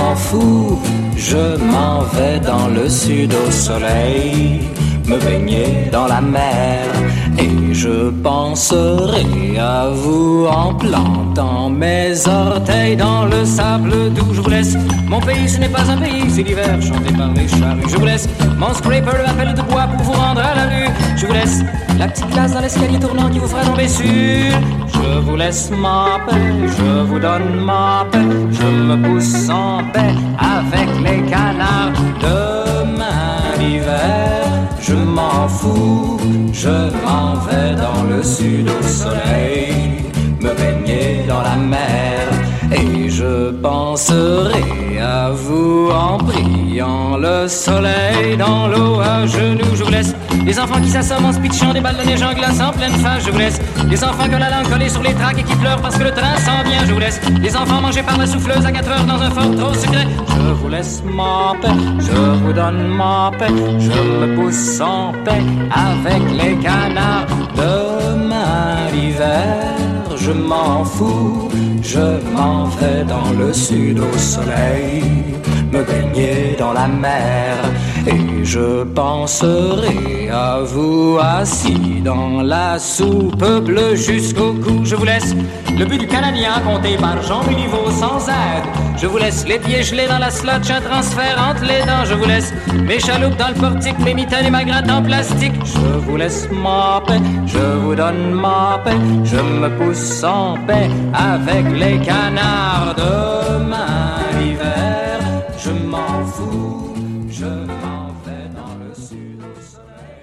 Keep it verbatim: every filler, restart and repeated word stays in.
m'en fous, je m'en vais dans le sud au soleil, me baigner dans la mer, et je penserai à vous en plantant mes orteils dans le sable doux. Je vous laisse, mon pays ce n'est pas un pays, c'est l'hiver chanté par les charrues. Je vous laisse, mon scraper le appel de bois pour vous rendre à la rue. Je vous laisse, la petite glace dans l'escalier tournant qui vous fera tomber sur. Je vous laisse ma paix, je vous donne ma paix, je me pousse en paix avec les canards. Demain l'hiver, je m'en fous, je m'en vais dans le sud au soleil, me baigner dans la mer, et je penserai à vous en priant le soleil dans l'eau à genoux. Je vous laisse les enfants qui s'assomment en se pitchant des balles de neige en glace en pleine face. Je vous laisse les enfants qui ont la langue collée sur les tracks et qui pleurent parce que le train s'en vient. Je vous laisse les enfants mangés par la souffleuse à quatre heures dans un fort trop secret. Je vous laisse ma paix, je vous donne ma paix, je me pousse en paix avec les canards. Demain l'hiver, je m'en fous, je m'en vais dans le sud au soleil, me baigner dans la mer, et je penserai à vous assis dans la soupe bleue jusqu'au cou. Je vous laisse le but du Canadien compté par Jean Béliveau sans aide. Je vous laisse les pieds gelés dans la slotch, un transfert entre les dents. Je vous laisse mes chaloupes dans le portique, mes mitaines et ma gratte en plastique. Je vous laisse ma paix, je vous donne ma paix, je me pousse en paix avec les canards. Demain l'hiver, je m'en fous, je m'en vais dans le sud au soleil.